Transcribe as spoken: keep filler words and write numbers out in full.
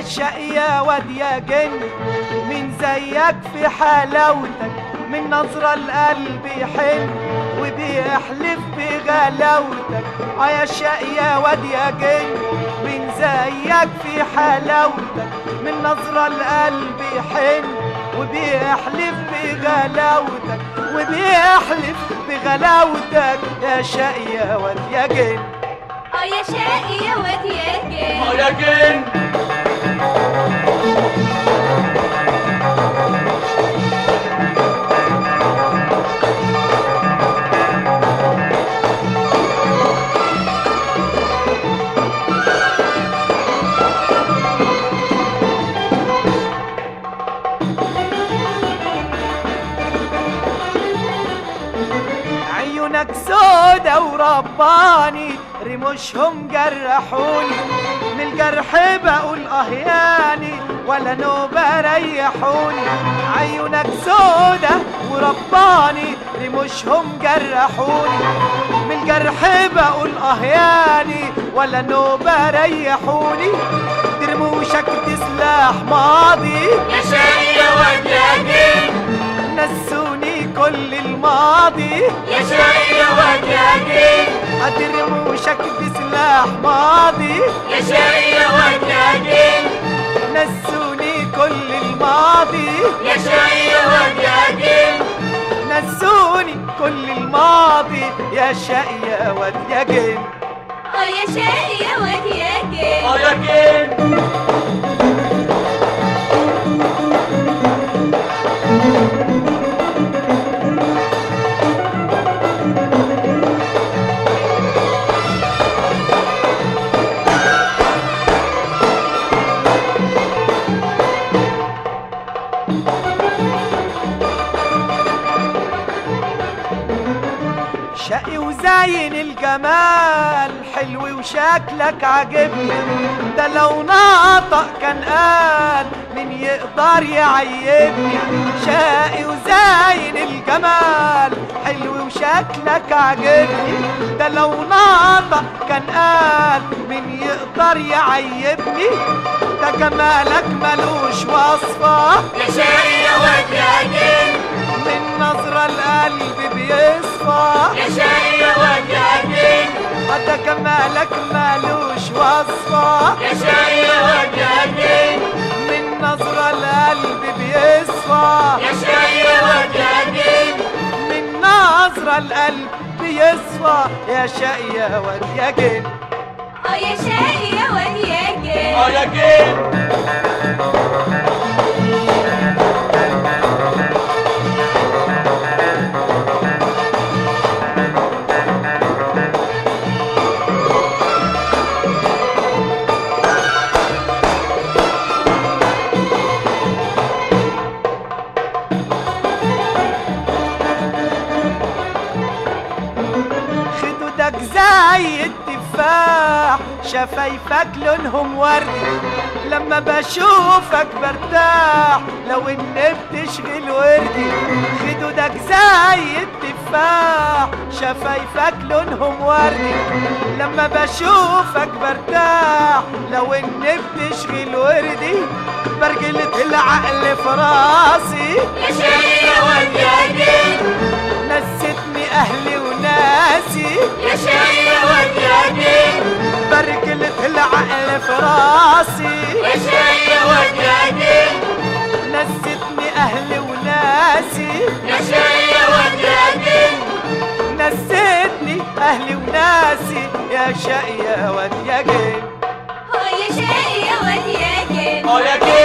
يا شقي يا واد يا جن، من زيك في حلاوتك، من نظرة القلب يحن وبيحلف بغلاوتك. اه يا شقي يا واد يا جن، من زيك في حلاوتك، من نظرة القلب يحن وبيحلف بغلاوتك، وبيحلف بغلاوتك يا شقي يا واد يا جن. اه يا شقي يا واد يا جن، اه يا جن. عيونك سودا ورباني، رموشهم جرحوني، من الجرح بقول اهياني ولا نوبة ريحوني. عيونك سودا ورباني، رموشهم جرحوني، من الجرح بقول اهياني ولا نوبة ريحوني. رموشك سلاح ماضي يا شقي يا واد يا جن، نسوني كل الماضي. يا شقي يا واد يا جن، رموشك بسلاح ماضي. يا شقي يا واد يا جن، نسوني كل الماضي. يا شقي يا واد يا جن، نسوني كل الماضي يا شقي يا واد يا جن. اه يا شقي يا واد يا جن، اه يا جن. شقي وزاين الجمال، حلو وشكلك عجبني، ده لو ناطق كان قال مين يقدر يعيبني. شقي وزاين الجمال، حلو وشكلك عجبني، ده لو ناطق كان قال مين يقدر يعيبني. ده جمالك ملوش وصفة يا شقي يا واد يا جن، من نظرة القلب بيصفى. يا شقي يا واد يا جن، ده جمالك مالوش وصفة. يا شقي يا واد يا جن، من نظرة القلب بيصفى. يا شقي يا واد يا جن، من نظرة القلب بيصفى يا شقي يا واد يا جن. اه يا شقي يا واد يا جن، اه يا جن. خدودك زي التفاح، شفايفك لونهم وردي، لما بشوفك برتاح لو ان بتشغل وردي. خدودك زي التفاح، شفايفك لونهم وردي، لما بشوفك برتاح لو ان بتشغل وردي. برجلة العقل في راسي يا شقي يا واد يا جن، نستني اهلي وناسي. يا شقي يا واد يا جن، برجلة العقل في راسي يا شقي يا واد يا جن، نستني اهلي وناسي. يا شقي يا واد يا جن، نستني اهلي وناسي يا شقي يا واد يا جن. اه يا شقي يا واد يا جن، اه يا جن.